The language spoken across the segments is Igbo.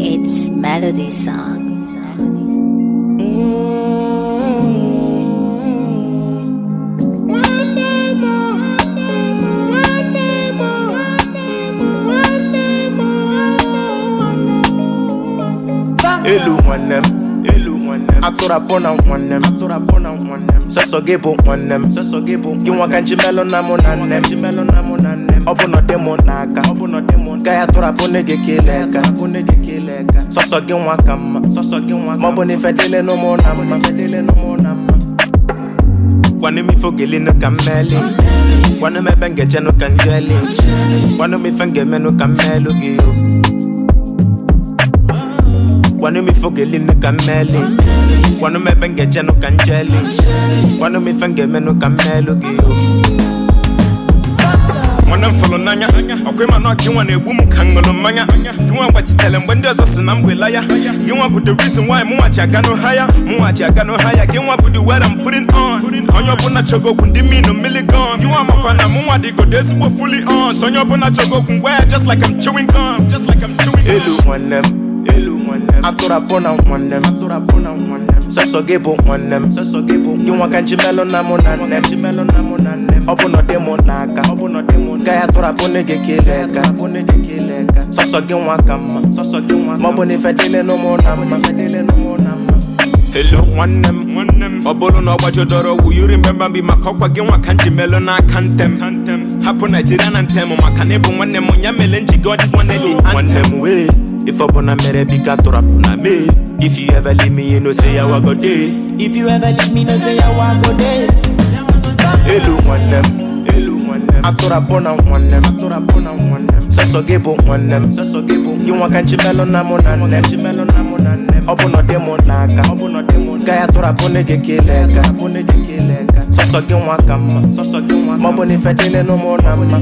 It's Melody Song. Elu nwannem, atụrụ apụ na nwannem, sọsọ gị bụ nwannem, gị nwa ka njimelo na mụ na nnem, ọ bụ na dị mụ n'aka, ka ya tụrụ apụ na gị kele aka, sọsọ gị nwa ka mma, ma ọ bụ na ife dịle n'ụmụ na mma, gwanụ m ife ogelinu ka mmeli, gwanụ m ebe ngejenu ka njeli, gwanụ m ife ngemenu ka mmelu gị o. Wanu mi fogeli nu kameli, wanu me benge jenu kanjeli, wanu mi fenge menu kamelu giyo. Wanu mfolo nanya, okwe mano kiwa ne bumu kangolo manya, kiwa wati tele mbende ozo sinambwelaya, kiwa bu the reason why muwa chagano haya, kiwa bu the word I'm putting on, onyo bu na chogo kundi mi no milligon, kiwa makwana muwa di go desi wo fully on, so onyo bu na chogo kungwaya just like I'm chewing gum, Elu wanem. Atụrụ apụ na nwannem, sọsọ gị bụ nwannem, gị nwa ka njimelo na mụ na nnem, ọ bụ na dị mụ n'aka, ka ya tụrụ apụ na gị kele aka, sọsọ gị nwa ka mma, ma ọ bụ na ife dịle n'ụmụ na mma. Hello nwannem, ọ bụrụ na ọ gbajodoro, will you remember me maka ọkwa gị nwa ka njimelo n'aka ntem, hapụ Nigeria na ntem maka na ịbụ nwannem ya mere njigo ọdịs nwanne gị nwannem wee. If I wanna mere bika to rap na me. If you ever leave me, you know say I go day. If you ever leave me, know say I go day. Elu nwannem, atụrụ apụ na nwannem, sọsọ gị bụ nwannem, gị nwa ka njimelo na mụ na nnem, ọ bụ na dị mụ n'aka, ka ya tụrụ apụ na gị kele aka, sọsọ gị nwa ka mma, ma ọ bụ na ife dịle n'ụmụ na mma.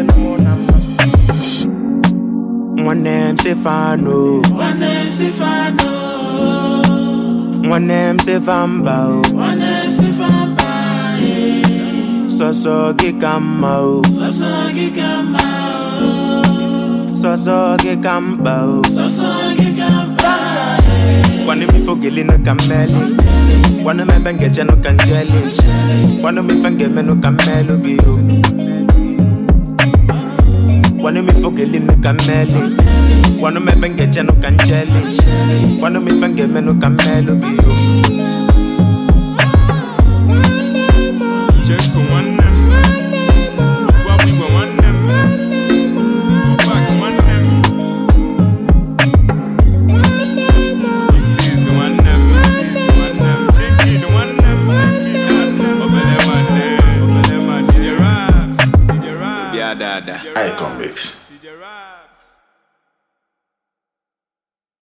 Nwannem Sefano, nwannem Sefamba o, sọsọ gị ka mma o, sọsọ gị ka mkpa o. Gwanụ m ife ogelinu ka mmeli, gwanụ m ebe ngejenu ka njeli, gwanụ m ife ngemenu ka mmelu gị o. Wanu mi fogeli nu kameli, wanu me benge jenu kanjeli, wanu mi fenge menu kamelu biyo. Chesko wanem, wabi wa wanem, wak wanem, sisi wanem, chicken wanem, obele wanem, see the raps, Icon Mix.